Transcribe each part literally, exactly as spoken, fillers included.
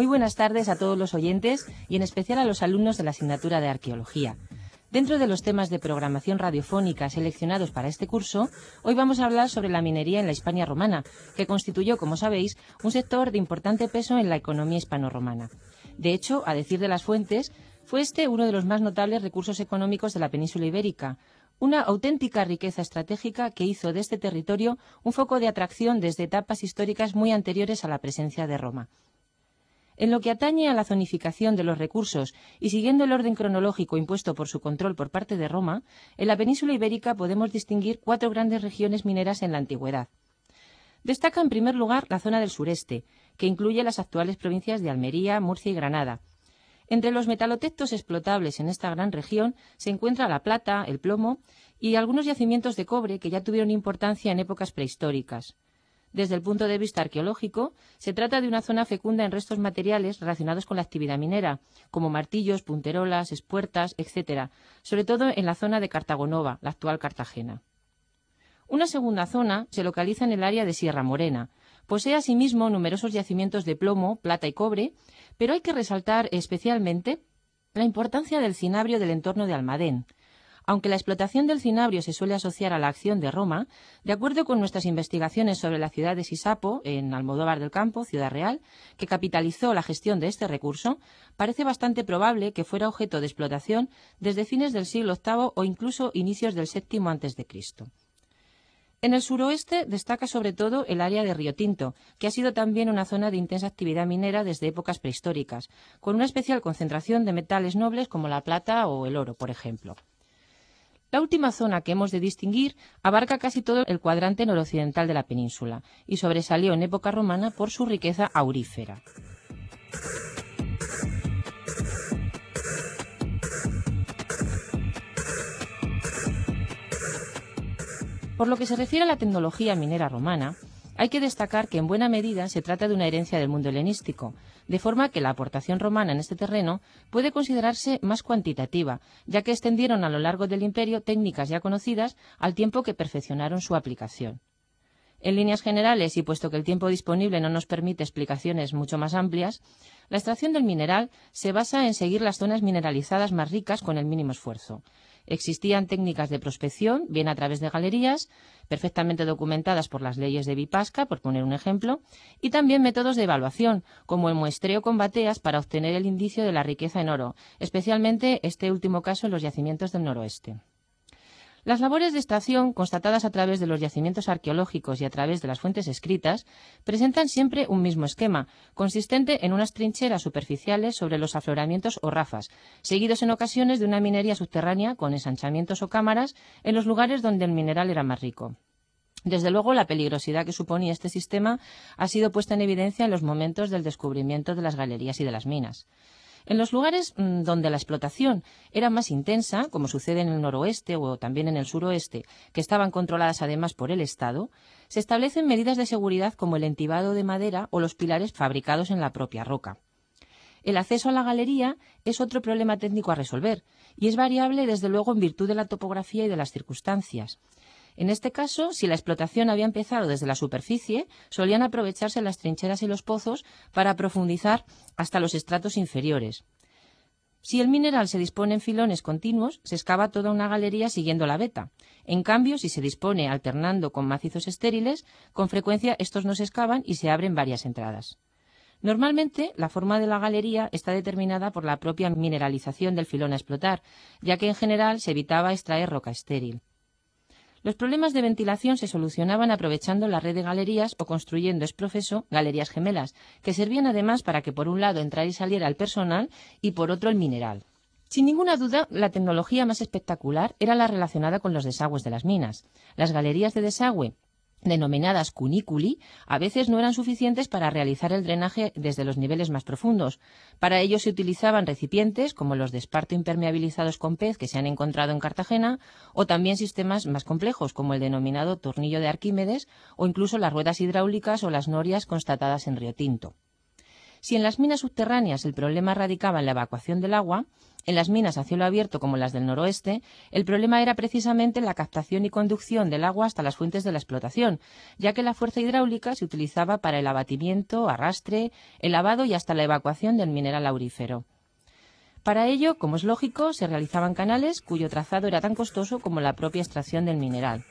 Muy buenas tardes a todos los oyentes y en especial a los alumnos de la asignatura de Arqueología. Dentro de los temas de programación radiofónica seleccionados para este curso, hoy vamos a hablar sobre la minería en la Hispania romana, que constituyó, como sabéis, un sector de importante peso en la economía hispano-romana. De hecho, a decir de las fuentes, fue este uno de los más notables recursos económicos de la península ibérica, una auténtica riqueza estratégica que hizo de este territorio un foco de atracción desde etapas históricas muy anteriores a la presencia de Roma. En lo que atañe a la zonificación de los recursos y siguiendo el orden cronológico impuesto por su control por parte de Roma, en la península ibérica podemos distinguir cuatro grandes regiones mineras en la antigüedad. Destaca en primer lugar la zona del sureste, que incluye las actuales provincias de Almería, Murcia y Granada. Entre los metalotectos explotables en esta gran región se encuentra la plata, el plomo y algunos yacimientos de cobre que ya tuvieron importancia en épocas prehistóricas. Desde el punto de vista arqueológico, se trata de una zona fecunda en restos materiales relacionados con la actividad minera, como martillos, punterolas, espuertas, etcétera, sobre todo en la zona de Cartagonova, la actual Cartagena. Una segunda zona se localiza en el área de Sierra Morena. Posee asimismo numerosos yacimientos de plomo, plata y cobre, pero hay que resaltar especialmente la importancia del cinabrio del entorno de Almadén. Aunque la explotación del cinabrio se suele asociar a la acción de Roma, de acuerdo con nuestras investigaciones sobre la ciudad de Sisapo, en Almodóvar del Campo, Ciudad Real, que capitalizó la gestión de este recurso, parece bastante probable que fuera objeto de explotación desde fines del siglo octavo o incluso inicios del séptimo antes de Cristo. En el suroeste destaca sobre todo el área de Río Tinto, que ha sido también una zona de intensa actividad minera desde épocas prehistóricas, con una especial concentración de metales nobles como la plata o el oro, por ejemplo. La última zona que hemos de distinguir abarca casi todo el cuadrante noroccidental de la península y sobresalió en época romana por su riqueza aurífera. Por lo que se refiere a la tecnología minera romana, hay que destacar que en buena medida se trata de una herencia del mundo helenístico, de forma que la aportación romana en este terreno puede considerarse más cuantitativa, ya que extendieron a lo largo del imperio técnicas ya conocidas al tiempo que perfeccionaron su aplicación. En líneas generales, y puesto que el tiempo disponible no nos permite explicaciones mucho más amplias, la extracción del mineral se basa en seguir las zonas mineralizadas más ricas con el mínimo esfuerzo. Existían técnicas de prospección, bien a través de galerías, perfectamente documentadas por las leyes de Vipasca, por poner un ejemplo, y también métodos de evaluación, como el muestreo con bateas para obtener el indicio de la riqueza en oro, especialmente este último caso en los yacimientos del noroeste. Las labores de extracción, constatadas a través de los yacimientos arqueológicos y a través de las fuentes escritas, presentan siempre un mismo esquema, consistente en unas trincheras superficiales sobre los afloramientos o rafas, seguidos en ocasiones de una minería subterránea con ensanchamientos o cámaras en los lugares donde el mineral era más rico. Desde luego, la peligrosidad que suponía este sistema ha sido puesta en evidencia en los momentos del descubrimiento de las galerías y de las minas. En los lugares mmm, donde la explotación era más intensa, como sucede en el noroeste o también en el suroeste, que estaban controladas además por el Estado, se establecen medidas de seguridad como el entibado de madera o los pilares fabricados en la propia roca. El acceso a la galería es otro problema técnico a resolver, y es variable desde luego en virtud de la topografía y de las circunstancias. En este caso, si la explotación había empezado desde la superficie, solían aprovecharse las trincheras y los pozos para profundizar hasta los estratos inferiores. Si el mineral se dispone en filones continuos, se excava toda una galería siguiendo la veta. En cambio, si se dispone alternando con macizos estériles, con frecuencia estos no se excavan y se abren varias entradas. Normalmente, la forma de la galería está determinada por la propia mineralización del filón a explotar, ya que en general se evitaba extraer roca estéril. Los problemas de ventilación se solucionaban aprovechando la red de galerías o construyendo ex professo galerías gemelas, que servían además para que por un lado entrara y saliera el personal y por otro el mineral. Sin ninguna duda, la tecnología más espectacular era la relacionada con los desagües de las minas. Las galerías de desagüe, denominadas cuniculi, a veces no eran suficientes para realizar el drenaje desde los niveles más profundos. Para ello se utilizaban recipientes como los de esparto impermeabilizados con pez que se han encontrado en Cartagena, o también sistemas más complejos como el denominado tornillo de Arquímedes o incluso las ruedas hidráulicas o las norias constatadas en Río Tinto. Si en las minas subterráneas el problema radicaba en la evacuación del agua, en las minas a cielo abierto como las del noroeste, el problema era precisamente la captación y conducción del agua hasta las fuentes de la explotación, ya que la fuerza hidráulica se utilizaba para el abatimiento, arrastre, el lavado y hasta la evacuación del mineral aurífero. Para ello, como es lógico, se realizaban canales cuyo trazado era tan costoso como la propia extracción del mineral.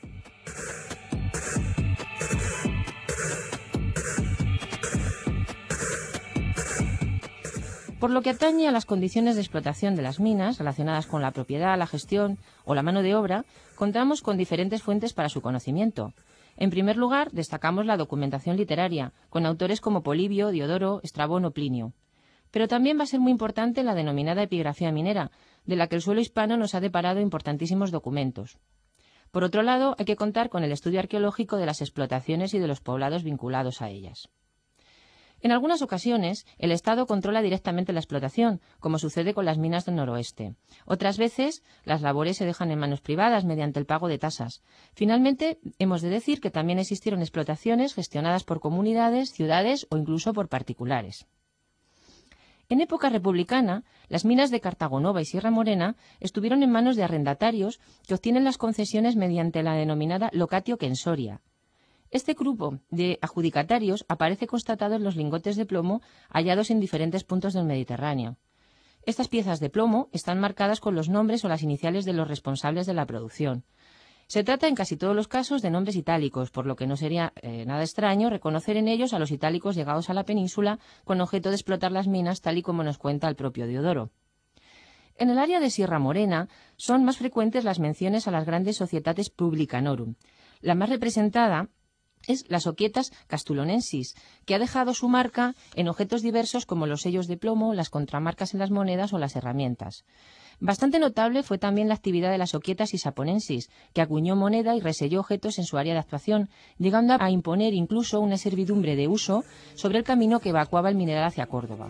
Por lo que atañe a las condiciones de explotación de las minas relacionadas con la propiedad, la gestión o la mano de obra, contamos con diferentes fuentes para su conocimiento. En primer lugar, destacamos la documentación literaria, con autores como Polibio, Diodoro, Estrabón o Plinio. Pero también va a ser muy importante la denominada epigrafía minera, de la que el suelo hispano nos ha deparado importantísimos documentos. Por otro lado, hay que contar con el estudio arqueológico de las explotaciones y de los poblados vinculados a ellas. En algunas ocasiones, el Estado controla directamente la explotación, como sucede con las minas del noroeste. Otras veces, las labores se dejan en manos privadas mediante el pago de tasas. Finalmente, hemos de decir que también existieron explotaciones gestionadas por comunidades, ciudades o incluso por particulares. En época republicana, las minas de Cartagonova y Sierra Morena estuvieron en manos de arrendatarios que obtienen las concesiones mediante la denominada locatio censoria. Este grupo de adjudicatarios aparece constatado en los lingotes de plomo hallados en diferentes puntos del Mediterráneo. Estas piezas de plomo están marcadas con los nombres o las iniciales de los responsables de la producción. Se trata en casi todos los casos de nombres itálicos, por lo que no sería eh, nada extraño reconocer en ellos a los itálicos llegados a la península con objeto de explotar las minas, tal y como nos cuenta el propio Diodoro. En el área de Sierra Morena son más frecuentes las menciones a las grandes societates publicanorum. La más representada es la Societas Castulonensis, que ha dejado su marca en objetos diversos como los sellos de plomo, las contramarcas en las monedas o las herramientas. Bastante notable fue también la actividad de la Societas Isaponensis, que acuñó moneda y reselló objetos en su área de actuación, llegando a imponer incluso una servidumbre de uso sobre el camino que evacuaba el mineral hacia Córdoba.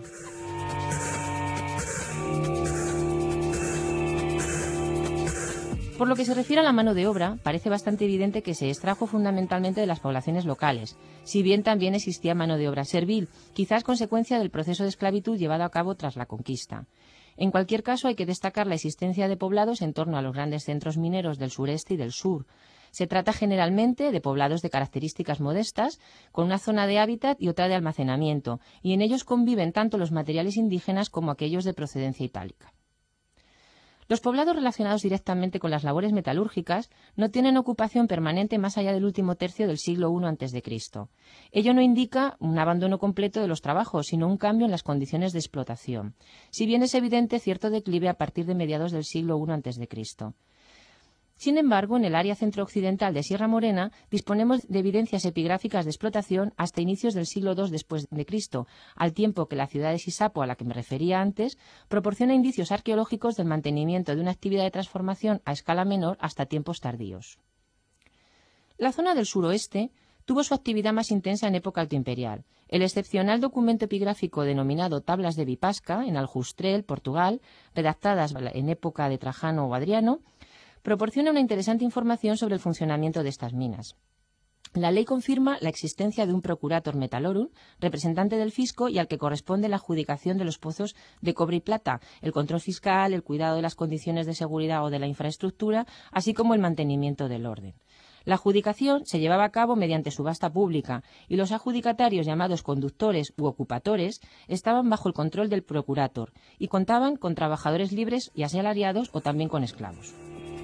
Por lo que se refiere a la mano de obra, parece bastante evidente que se extrajo fundamentalmente de las poblaciones locales, si bien también existía mano de obra servil, quizás consecuencia del proceso de esclavitud llevado a cabo tras la conquista. En cualquier caso, hay que destacar la existencia de poblados en torno a los grandes centros mineros del sureste y del sur. Se trata generalmente de poblados de características modestas, con una zona de hábitat y otra de almacenamiento, y en ellos conviven tanto los materiales indígenas como aquellos de procedencia itálica. Los poblados relacionados directamente con las labores metalúrgicas no tienen ocupación permanente más allá del último tercio del siglo primero antes de Cristo. Ello no indica un abandono completo de los trabajos, sino un cambio en las condiciones de explotación, si bien es evidente cierto declive a partir de mediados del siglo primero antes de Cristo. Sin embargo, en el área centro-occidental de Sierra Morena disponemos de evidencias epigráficas de explotación hasta inicios del siglo segundo después de Cristo, al tiempo que la ciudad de Sisapo, a la que me refería antes, proporciona indicios arqueológicos del mantenimiento de una actividad de transformación a escala menor hasta tiempos tardíos. La zona del suroeste tuvo su actividad más intensa en época altoimperial. El excepcional documento epigráfico denominado Tablas de Bipasca, en Aljustrel, Portugal, redactadas en época de Trajano o Adriano, proporciona una interesante información sobre el funcionamiento de estas minas. La ley confirma la existencia de un procurator metallorum, representante del fisco y al que corresponde la adjudicación de los pozos de cobre y plata, el control fiscal, el cuidado de las condiciones de seguridad o de la infraestructura, así como el mantenimiento del orden. La adjudicación se llevaba a cabo mediante subasta pública y los adjudicatarios llamados conductores u ocupatores estaban bajo el control del procurator y contaban con trabajadores libres y asalariados o también con esclavos.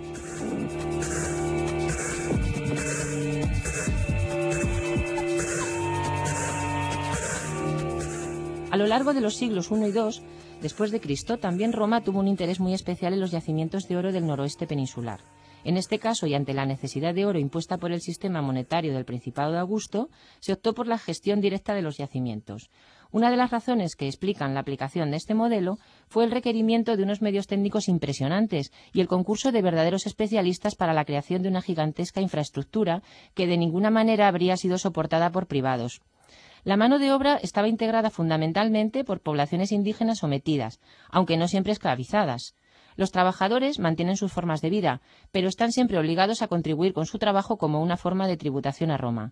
A lo largo de los siglos primero y segundo, después de Cristo, también Roma tuvo un interés muy especial en los yacimientos de oro del noroeste peninsular. En este caso, y ante la necesidad de oro impuesta por el sistema monetario del Principado de Augusto, se optó por la gestión directa de los yacimientos. Una de las razones que explican la aplicación de este modelo fue el requerimiento de unos medios técnicos impresionantes y el concurso de verdaderos especialistas para la creación de una gigantesca infraestructura que de ninguna manera habría sido soportada por privados. La mano de obra estaba integrada fundamentalmente por poblaciones indígenas sometidas, aunque no siempre esclavizadas. Los trabajadores mantienen sus formas de vida, pero están siempre obligados a contribuir con su trabajo como una forma de tributación a Roma.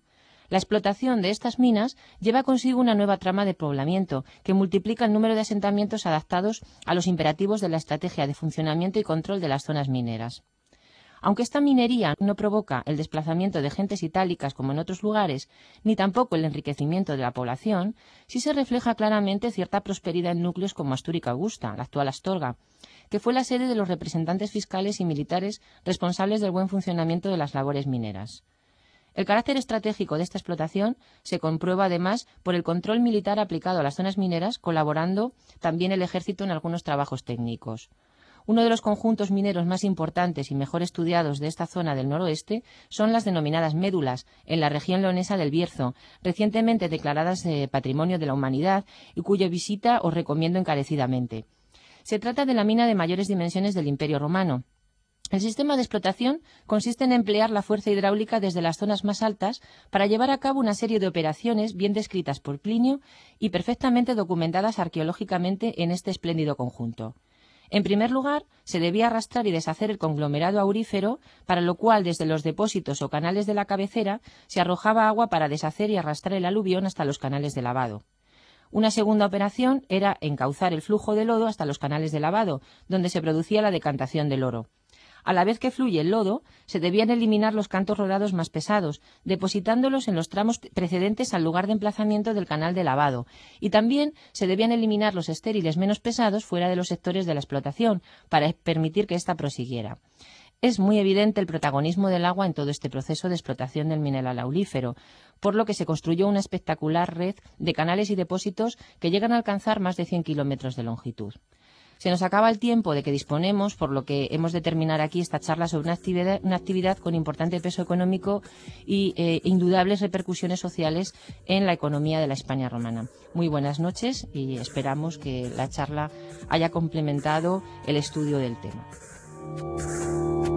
La explotación de estas minas lleva consigo una nueva trama de poblamiento que multiplica el número de asentamientos adaptados a los imperativos de la estrategia de funcionamiento y control de las zonas mineras. Aunque esta minería no provoca el desplazamiento de gentes itálicas como en otros lugares, ni tampoco el enriquecimiento de la población, sí se refleja claramente cierta prosperidad en núcleos como Astúrica Augusta, la actual Astorga, que fue la sede de los representantes fiscales y militares responsables del buen funcionamiento de las labores mineras. El carácter estratégico de esta explotación se comprueba además por el control militar aplicado a las zonas mineras, colaborando también el ejército en algunos trabajos técnicos. Uno de los conjuntos mineros más importantes y mejor estudiados de esta zona del noroeste son las denominadas médulas, en la región leonesa del Bierzo, recientemente declaradas eh, Patrimonio de la Humanidad y cuya visita os recomiendo encarecidamente. Se trata de la mina de mayores dimensiones del Imperio Romano. El sistema de explotación consiste en emplear la fuerza hidráulica desde las zonas más altas para llevar a cabo una serie de operaciones bien descritas por Plinio y perfectamente documentadas arqueológicamente en este espléndido conjunto. En primer lugar, se debía arrastrar y deshacer el conglomerado aurífero, para lo cual desde los depósitos o canales de la cabecera se arrojaba agua para deshacer y arrastrar el aluvión hasta los canales de lavado. Una segunda operación era encauzar el flujo de lodo hasta los canales de lavado, donde se producía la decantación del oro. A la vez que fluye el lodo, se debían eliminar los cantos rodados más pesados, depositándolos en los tramos precedentes al lugar de emplazamiento del canal de lavado, y también se debían eliminar los estériles menos pesados fuera de los sectores de la explotación, para permitir que ésta prosiguiera. Es muy evidente el protagonismo del agua en todo este proceso de explotación del mineral aurífero, por lo que se construyó una espectacular red de canales y depósitos que llegan a alcanzar más de cien kilómetros de longitud. Se nos acaba el tiempo de que disponemos, por lo que hemos de terminar aquí esta charla sobre una actividad, una actividad con importante peso económico y eh, indudables repercusiones sociales en la economía de la España romana. Muy buenas noches y esperamos que la charla haya complementado el estudio del tema.